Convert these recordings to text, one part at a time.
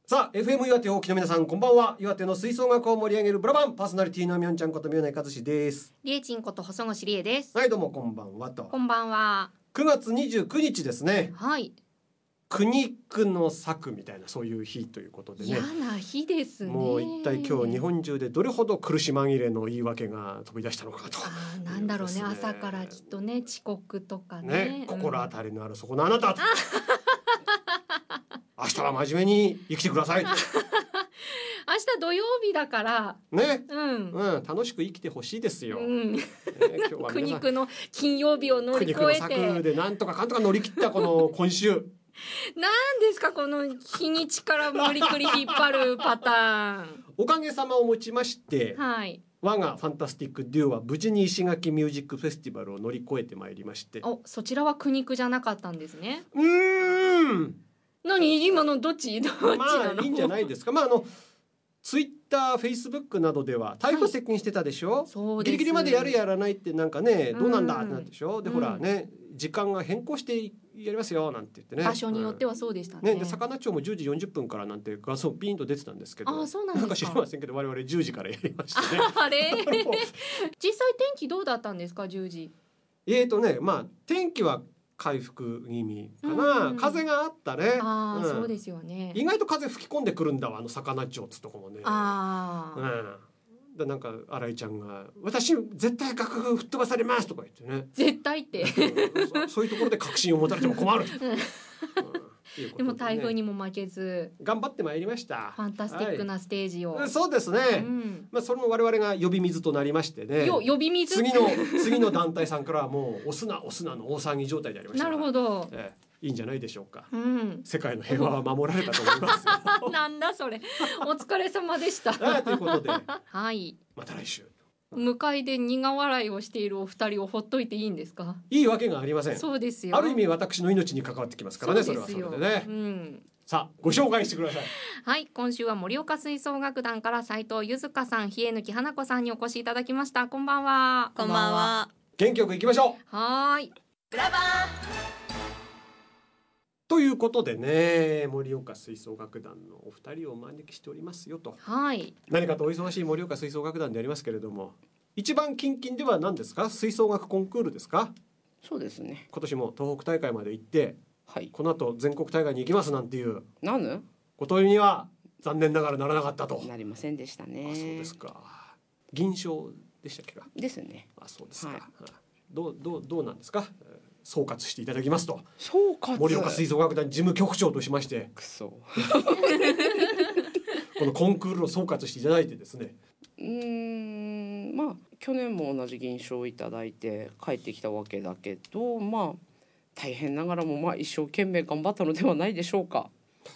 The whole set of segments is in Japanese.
さあ FM 岩手お聞きの皆さんこんばんは。岩手の吹奏楽を盛り上げるブラバンパーソナリティのみょんちゃんこと宮内和志です。 りえちんこと細越りえです。 はいどうもこんばんはと。 こんばんは。 9月29日ですね。 はい。 苦肉の策みたいなそういう日ということでね。 嫌な日ですね。 もう一体今日日本中でどれほど苦し紛れの言い訳が飛び出したのかと。 なんだろうね、朝からきっとね遅刻とかね。 心当たりのあるそこのあなたと。明日は真面目に生きてください。 明日土曜日だからね、楽しく生きてほしいですよ。今日は苦肉の金曜日を乗り越えて苦肉の策でなんとかかんとか乗り切ったこの今週。 なんですかこの日にちから無理くり引っ張るパターン。 おかげさまをもちまして、 はい。 我がファンタスティックデュオは無事に石垣ミュージックフェスティバルを乗り越えてまいりまして。 そちらは苦肉じゃなかったんですね。何今のどっちなの？ まあいいんじゃないですか。ツイッター、フェイスブックなどでは台風接近してたでしょ、 そうです。 ギリギリまでやるやらないってなんかね、どうなんだってなってでしょ、でほらね、時間が変更してやりますよなんて言ってね、 場所によってはそうでしたね。 で魚町も10時40分からなんて画像ピンと出てたんですけど、 そうなんですか。 なんか知りませんけど我々10時からやりましたね。 あれ実際天気どうだったんですか10時。 天気は回復気味かな、風があったね。 そうですよね。 意外と風吹き込んでくるんだわ魚町つとこもね。なんか新井ちゃんが私絶対楽譜吹っ飛ばされますとか言ってね。 絶対ってそういうところで確信を持たれても困る。 でも台風にも負けず頑張ってまいりました。 ファンタスティックなステージを、 そうですね、それも我々が呼び水となりましてね。 呼び水次の団体さんからはもう押すなの大騒ぎ状態でありました。 なるほど、 いいんじゃないでしょうか、世界の平和は守られたと思いますよ。 なんだそれ。お疲れ様でした。 ということで、 はい、 また来週。 向かいで苦笑いをしているお二人をほっといていいんですか？ いいわけがありません。 そうですよ。 ある意味私の命に関わってきますからね。それはそれでね、さあご紹介してください。 はい、今週は盛岡吹奏楽団から斉藤ゆずかさん、稗貫花子さんにお越しいただきました。こんばんは。 こんばんは。 元気よくいきましょう。 はい。 ブラバーということでね、盛岡吹奏楽団のお二人をお招きしておりますよと。 はい。 何かとお忙しい盛岡吹奏楽団でありますけれども、一番近々では何ですか？吹奏楽コンクールですか？ そうですね。 今年も東北大会まで行って、この後全国大会に行きますなんていうことには残念ながらならなかったと。 なりませんでしたね。 そうですか。銀賞でしたっけか？ ですね。 そうですか。どうなんですか？総括していただきますと。 総括。 盛岡吹奏楽団事務局長としまして。このコンクールを総括していただいてですね。 去年も同じ銀賞をいただいて帰ってきたわけだけど、大変ながらも一生懸命頑張ったのではないでしょうか。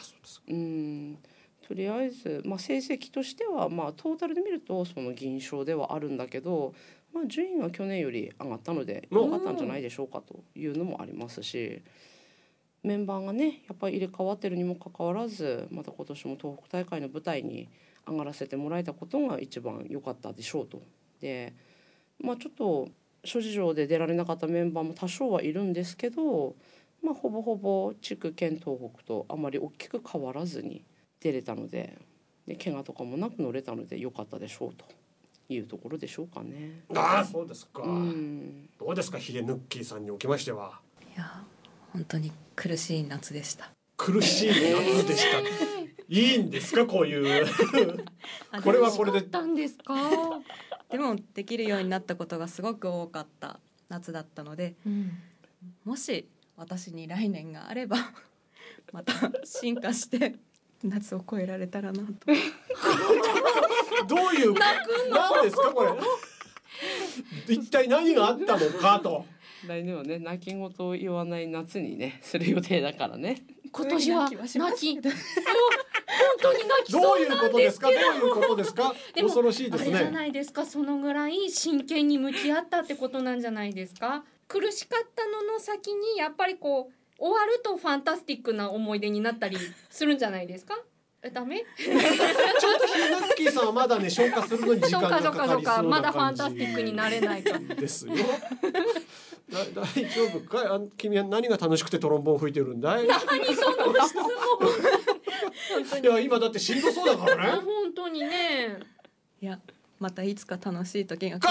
とりあえず、成績としては、トータルで見るとその銀賞ではあるんだけど、順位は去年より上がったので良かったんじゃないでしょうかというのもありますし、メンバーがねやっぱり入れ替わってるにもかかわらず、また今年も東北大会の舞台に上がらせてもらえたことが一番良かったでしょうと。で、ちょっと諸事情で出られなかったメンバーも多少はいるんですけど、ほぼほぼ地区県東北とあまり大きく変わらずに出れたので、怪我とかもなく乗れたので良かったでしょうというところでしょうかね。 そうですか。どうですか、ヒゲヌッキーさんにおきましては。 いや本当に苦しい夏でした。 苦しい夏でした。いいんですかこういうこれはこれで。 たんですか。 でもできるようになったことがすごく多かった夏だったので、もし私に来年があればまた進化して夏を越えられたらなと。 どういう何ですかこれ。一体何があったのかと。 来年はね、泣き言を言わない夏にねする予定だからね。 今年は泣き本当に泣きどうそうなんですけど。 どういうことですか。恐ろしいですね。 あれじゃないですか、そのぐらい真剣に向き合ったってことなんじゃないですか。苦しかったのの先にやっぱりこう終わるとファンタスティックな思い出になったりするんじゃないですか。ダメ？ちょっとヒナッキーさんはまだね消化するのに時間がかかりそうな感じ。 まだファンタスティックになれないかですよ。大丈夫か。君は何が楽しくてトロンボーン吹いてるんだい。 何その質問。 いや今だってしんどそうだからね。 本当にね。 いやまたいつか楽しい時が来る。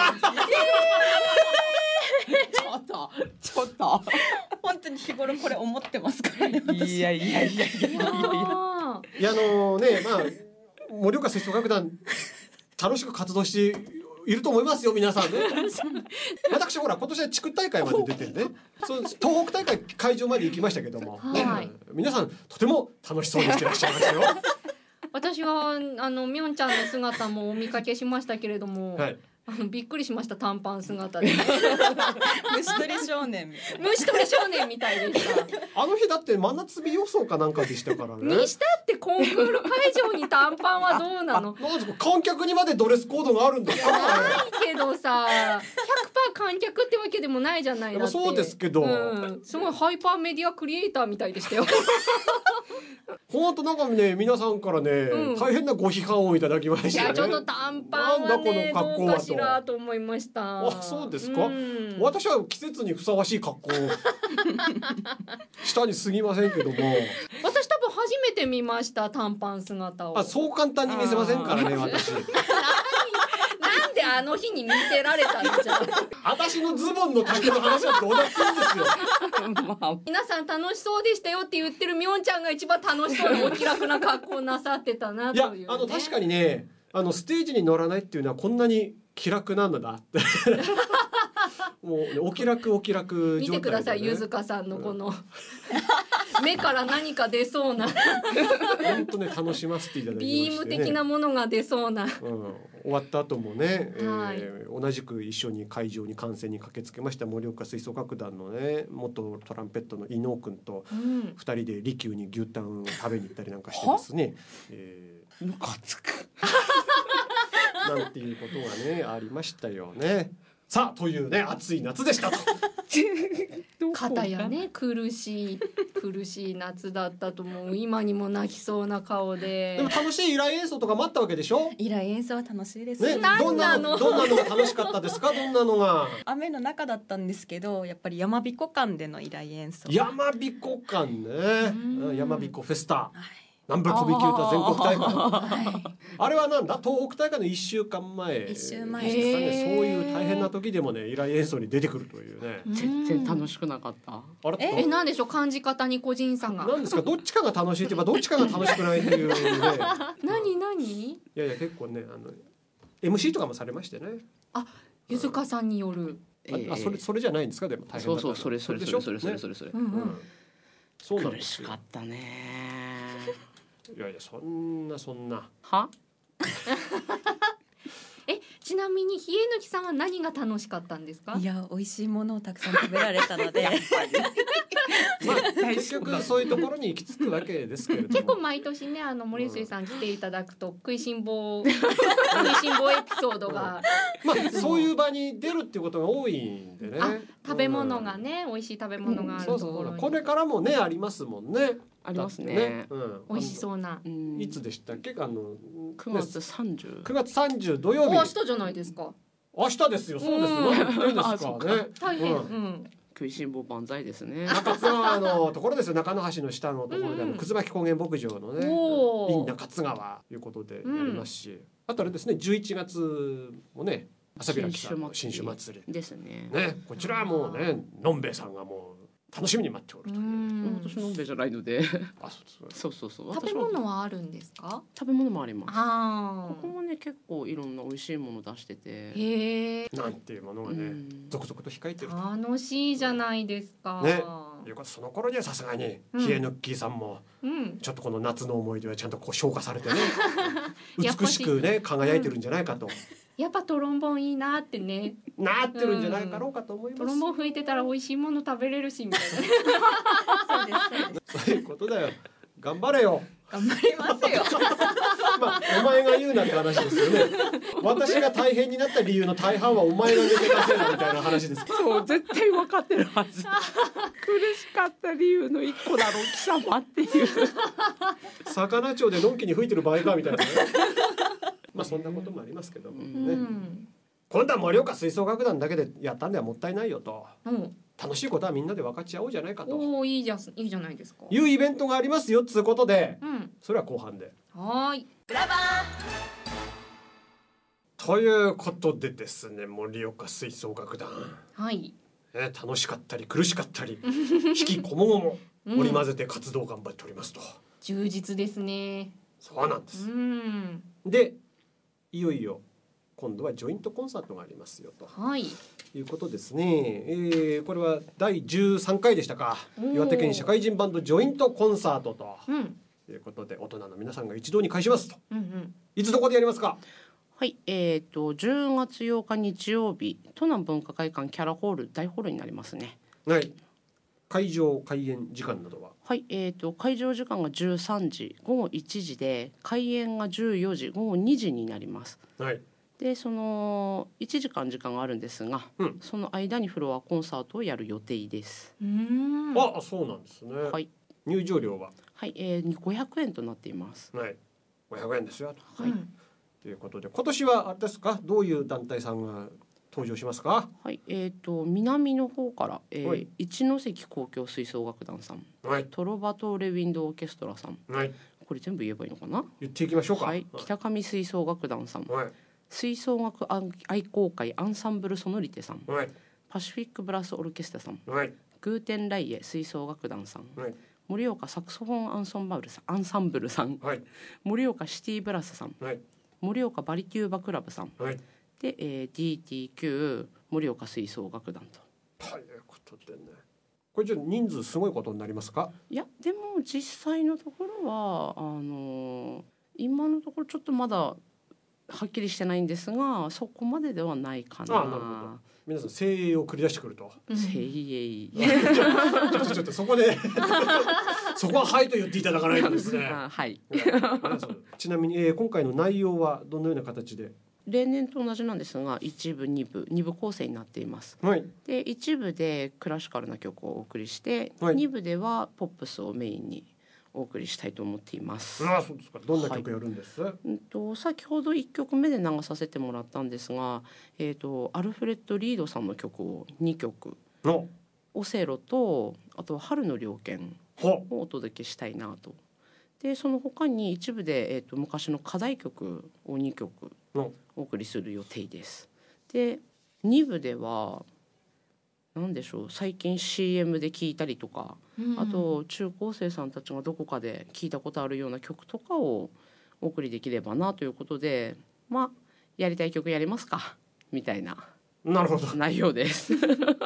ちょっと本当に日頃これ思ってますからね。 いやいやいやいやいやいやまあ盛岡吹奏楽団楽しく活動していると思いますよ皆さんね。私ほら今年は地区大会まで出てね、東北大会会場まで行きましたけども、 はい、 皆さんとても楽しそうにしてらっしゃいますよ。 私はみょんちゃんの姿もお見かけしましたけれども、はい、びっくりしました。短パン姿で虫取り少年みたいな。 虫取り少年みたいでした。 あの日だって真夏日予想かなんかでしたからね。 にしたってコンクール会場に短パンはどうなの？ なんですか、観客にまでドレスコードがあるんですか？ ないけどさ、100% 観客ってわけでもないじゃない。だってそうですけど、 すごいハイパーメディアクリエイターみたいでしたよ。 本当なんかね、皆さんからね、大変なご批判をいただきましたね。 いやちょっと短パンはねどうかしらと思いました。 あ、そうですか。私は季節にふさわしい格好をしたに過ぎませんけども。 私多分初めて見ました短パン姿を。 あ、そう簡単に見せませんからね私。 なんであの日に見せられたんじゃん。 私のズボンの丈の話はどうだっていいんですよ。 皆さん楽しそうでしたよって言ってるみょんちゃんが一番楽しそうにお気楽な格好なさってたなという、ね。いや確かにね、ステージに乗らないっていうのはこんなに気楽なんだなって。もうお気楽状態で、ね、 見てください、ゆずかさんのこの目から何か出そうな本当ね楽しませていただきましてね、 ビーム的なものが出そうな、 終わった後もね、同じく一緒に会場に観戦に駆けつけました盛岡吹奏楽団のね元トランペットの伊能くんと2人で利休に牛タンを食べに行ったりなんかしてですね、 ムカつくなんていうことがねありましたよね。さあというね暑い夏でしたと。 片やね苦しい夏だったと思う。今にも泣きそうな顔で。 でも楽しい依頼演奏とかもあったわけでしょ。 依頼演奏は楽しいですね。どんなのが楽しかったですか。どんなのが。 雨の中だったんですけど、やっぱり山彦館での依頼演奏。 山彦館ね。山彦フェスタ。はい、南部小引歌全国大会、はい、あれはなんだ東北大会の1週間前ですかね。そういう大変な時でもね依頼演奏に出てくるというね。 全然楽しくなかった。 あれなんでしょう、感じ方に個人差が。 なんですか、どっちかが楽しいといえばどっちかが楽しくないというね。 何いや結構ねMC とかもされましてね。 あ、ゆずかさんによる。 それじゃないんですか。でも大変だった。 そうそれ、 そうなんですよ。 苦しかったね。 いやそんなはちなみにひえぬきさんは何が楽しかったんですか。 いや美味しいものをたくさん食べられたので結局そういうところに行き着くわけですけれども、 結構毎年ね森水さん来ていただくと食いしん坊エピソードが、 そういう場に出るっていうことが多いんでね。 食べ物がね、美味しい食べ物があるところに、 これからもねありますもんね。 ありますね。 美味しそうな。 いつでしたっけ。 9月 30土曜日。 明日じゃないですか。 明日ですよ。そうです。何言ってんですかね。 大変。 食いしん坊万歳ですね。 中津川のところですよ。中野橋の下のところで葛巻高原牧場のね in 中津川ということでやりますし、あとあれですね11月もね朝開きさんの新酒祭りですね。 こちらはもうねのんべえさんがもう楽しみに待っておるという。 私のんべえじゃないので。そう。 食べ物はあるんですか。 食べ物もあります。ここもね結構いろんな美味しいもの出してて。 なんていうものがね続々と控えてる。 楽しいじゃないですか。 ね。その頃にはさすがにひえぬっきーさんもちょっとこの夏の思い出はちゃんとこう消化されてね美しくね輝いてるんじゃないかと。 やっぱトロンボーンいいなってねなってるんじゃないかろうかと思います。 トロンボーン吹いてたら美味しいもの食べれるしみたいなそういうことだよ。頑張れよ。 頑張りますよ。 お前が言うなって話ですよね。私が大変になった理由の大半はお前が抜け出せるみたいな話です。 そう絶対分かってるはず。苦しかった理由の一個だろ貴様っていう。 魚町でのんきに吹いてる場合かみたいなね。そんなこともありますけどもね。今度は盛岡吹奏楽団だけでやったんではもったいないよと楽しいことはみんなで分かち合おうじゃないかとおー、いいじゃないですか。 いうイベントがありますよっつうことで、 うん。 それは後半で。 はーい。 ということでですね、盛岡吹奏楽団、 はい。 楽しかったり苦しかったり引きこもごも織り交ぜて活動頑張っておりますと、 充実ですね。 そうなんです、 うん。 でいよいよ今度はジョイントコンサートがありますよとはい。 いうことですね、これは第13回でしたか。 おー岩手県社会人バンドジョイントコンサートとうん。 いうことで、大人の皆さんが一堂に会しますと。 うんうん。 いつどこでやりますか。 はい、10月8日日曜日、都南文化会館キャラホール大ホールになりますね。 はい。会場開演時間などは。 はい、会場時間が13時、午後1時で、開演が14時、午後2時になります。 はい。 で、その1時間時間があるんですが、その間にフロアコンサートをやる予定です。 あ、そうなんですね。 はい。 入場料は。 はい、500円となっています。 はい。500円ですよと。 はい。 ということで、今年はあれですか、どういう団体さんが登場しますか。 はい、南の方から、 はい一関交響吹奏楽団さん、 はい。 トロバトーレウィンドオーケストラさん、 はい。 これ全部言えばいいのかな。 言っていきましょうか。 はい、北上吹奏楽団さん、 はい。 吹奏楽愛好会アンサンブルソノリテさん、 はい。 パシフィックブラスオルケストラさん、 はい。 グーテンライエ吹奏楽団さん、 はい。 盛岡サクソフォンアンサンブルさん、 はい。 盛岡シティブラスさん、 はい。 盛岡バリテューバクラブさんはい。 で、DTQ 盛岡吹奏楽団と。 ということでね。これじゃ人数すごいことになりますか。 いやでも実際のところは今のところちょっとまだはっきりしてないんですが、そこまでではないかな。 なるほど。皆さん精鋭を繰り出してくると。 精鋭ちょっとそこでそこははいと言っていただかないとですね。 はい。 ちなみに、今回の内容はどのような形で。 例年と同じなんですが、一部二部構成になっています。 はい。 で一部でクラシカルな曲をお送りして、 はい二部ではポップスをメインにお送りしたいと思っています。 ああ、そうですか。どんな曲やるんです。 先ほど1曲目で流させてもらったんですが、アルフレッド・リードさんの曲を2曲、オセロとあと春の猟犬をお届けしたいなと。でその他に一部で、昔の課題曲を2曲お送りする予定です。で2部では何でしょう、最近 CM で聴いたりとか、あと中高生さんたちがどこかで聴いたことあるような曲とかをお送りできればなということで、まあやりたい曲やりますかみたいな内容です。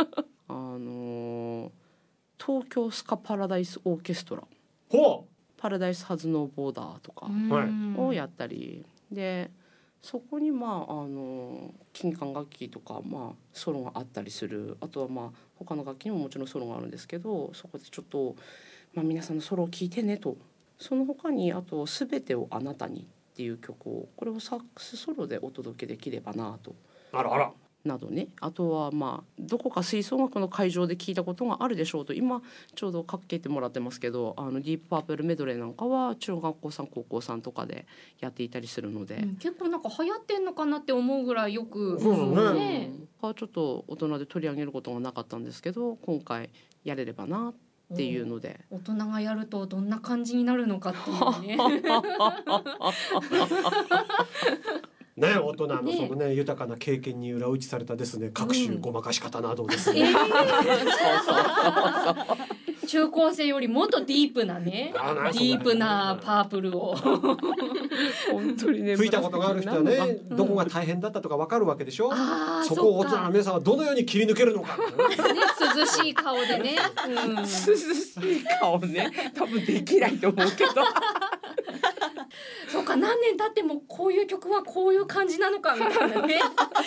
東京スカパラダイスオーケストラ、パラダイスハズノーボーダーとかをやったりで、そこに金管楽器とか、ソロがあったりする。あとは他の楽器にももちろんソロがあるんですけど、そこでちょっと、皆さんのソロを聴いてねと。その他にあと「すべてをあなたに」っていう曲を、これをサックスソロでお届けできればなと。などね。あとはどこか吹奏楽の会場で聞いたことがあるでしょうと、今ちょうどかけてもらってますけど、ディープパープルメドレーなんかは中学校さん高校さんとかでやっていたりするので、 結構なんか流行ってんのかなって思うぐらいよくそうですね。 ちょっと大人で取り上げることがなかったんですけど、今回やれればなっていうので、 大人がやるとどんな感じになるのかっていうね。 ね、大人のそのね、豊かな経験に裏打ちされたですね、各種ごまかし方などですね。 中高生よりもっとディープなね、ディープなパープルを本当にね、 吹いたことがある人はね、どこが大変だったとかわかるわけでしょ。そこを大人の皆さんはどのように切り抜けるのか。 涼しい顔でね、 涼しい顔ね、多分できないと思うけど。 そうか、何年経ってもこういう曲はこういう感じなのかみたいなね。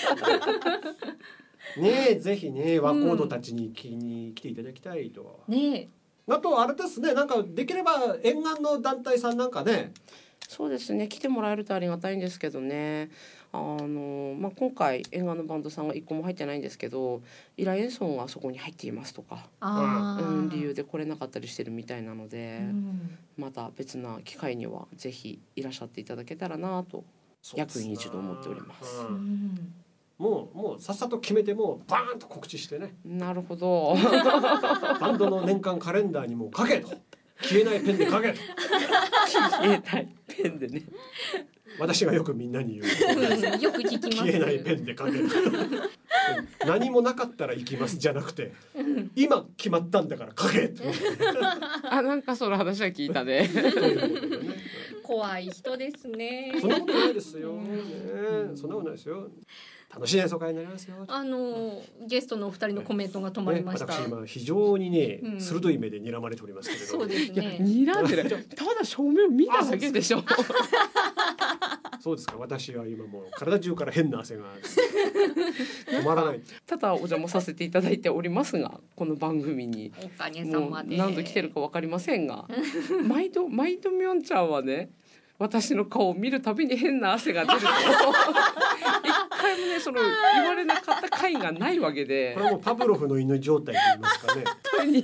ねえ、ぜひね、和コードたちに聞きに来ていただきたいと。 ねえ。 あとあれですね、なんかできれば沿岸の団体さんなんかね。 そうですね、来てもらえるとありがたいんですけどね。今回沿岸のバンドさんが1個も入ってないんですけど、依頼演奏がそこに入っていますとか、理由で来れなかったりしてるみたいなので、また別な機会にはぜひいらっしゃっていただけたらなと、約に一度思っております。 もうさっさと決めてもうバーンと告知してね、 なるほど。 バンドの年間カレンダーにも書けと、消えないペンで書けと、 消えないペンでね。 私がよくみんなに言うよく聞きます。 消えないペンで書けと何もなかったら行きますじゃなくて、今決まったんだから書けとあ、なんかその話は聞いたね。 怖い人ですね。 そんなことないですよ、ね、そんなことないですよ。楽しい演奏会になりますよ。 ゲストのお二人のコメントが止まりました。 私今非常にね、鋭い目で睨まれておりますけれど。 そうですね。 睨んでない。ただ正面を見ただけでしょ。 そうですか。私は今もう体中から変な汗が止まらない。 ただお邪魔させていただいておりますが、この番組におかげさまで何度来てるかわかりませんが、毎度みょんちゃんはね、私の顔を見るたびに変な汗が出ると。一回もね、その言われなかった回がないわけで。 これはもうパブロフの犬状態と言いますかね。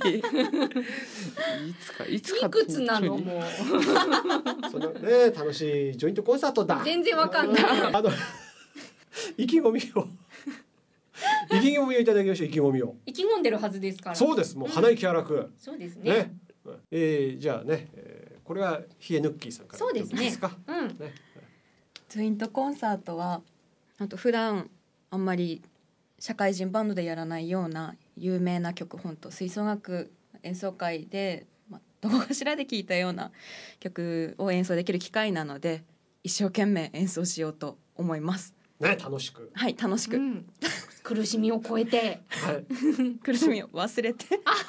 いつかいくつなのもう。 そのね、楽しいジョイントコンサートだ。 全然わかんない。 意気込みをいただきましょう。意気込みを。 意気込んでるはずですから。 そうです。もう鼻息荒く。 そうですね。 じゃあね、これはヒエヌッキーさんから。 そうですね。 ジョイントコンサートは普段あんまり社会人バンドでやらないような有名な曲、本当吹奏楽演奏会で、どこかしらで聴いたような曲を演奏できる機会なので、一生懸命演奏しようと思います。 ね、楽しく。 はい、楽しく。 苦しみを超えて。 苦しみを忘れて。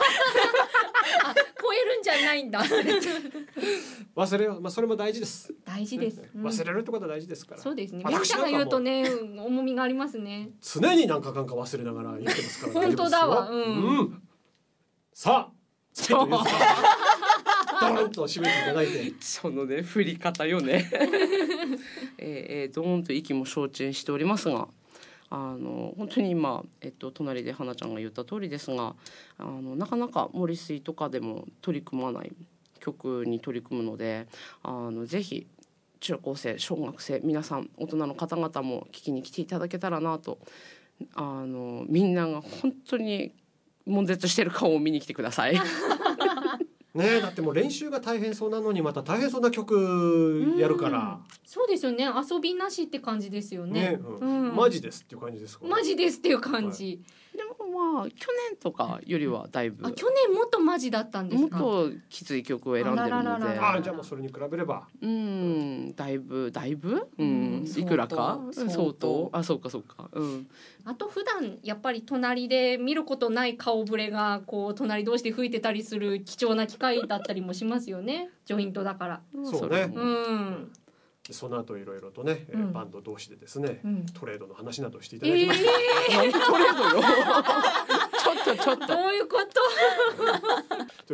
超えるんじゃないんだ。 忘れよう。それも大事です。 大事です。 忘れるってことは大事ですから。 そうですね。みょんちゃんが言うとね、重みがありますね。 常になんか忘れながら生きてますから。 本当だわ。 さあ、ドーンと締めていただいて。 そのね、振り方よね。ドーンと息も承知しておりますが。本当に今、隣で花ちゃんが言った通りですが、なかなか森水とかでも取り組まない曲に取り組むので、ぜひ中高生小学生皆さん大人の方々も聞きに来ていただけたらなと、みんなが本当に悶絶してる顔を見に来てください。 ね、だってもう練習が大変そうなのにまた大変そうな曲やるから、 そうですよね。遊びなしって感じですよね。 マジですっていう感じですか。 マジですっていう感じ。 でも去年とかよりはだいぶ、 去年もっとマジだったんですか。 もっときつい曲を選んでるので、 じゃあもうそれに比べればだいぶいくらか相当、そうか、 あと普段やっぱり隣で見ることない顔ぶれがこう隣同士で吹いてたりする貴重な機会だったりもしますよね。ジョイントだから。 そうね。その後いろいろとね、バンド同士でですね、トレードの話などしていただきました。 何トレードよ。ちょっとどういうこと。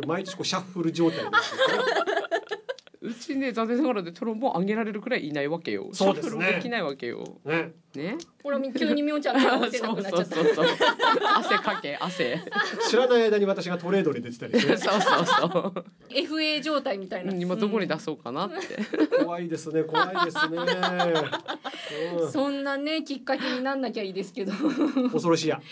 毎年こうシャッフル状態ですね。 うちね、残念ながらでトロンボーン上げられるくらいいないわけよ。 そうですね。 シャッフルできないわけよ。ね。 ほら急にみょんちゃんが合わせなくなっちゃった。 汗。 知らない間に私がトレードに出てたりして。 そう。 FA 状態みたいな。 今どこに出そうかなって。 怖いですね。 そんなねきっかけになんなきゃいいですけど。 恐ろしいや。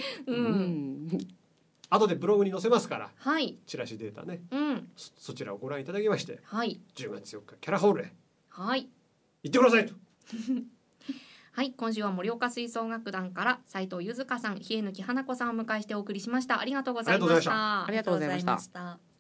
後でブログに載せますから。 はい。 チラシデータね。そちらをご覧いただきまして。 はい。 10月4日キャラホールへ。 はい。 行ってくださいと。 はい、今週は盛岡吹奏楽団から斉藤ゆずかさん、日榎花子さんをお迎えしてお送りしました。ありがとうございました。 ありがとうございました。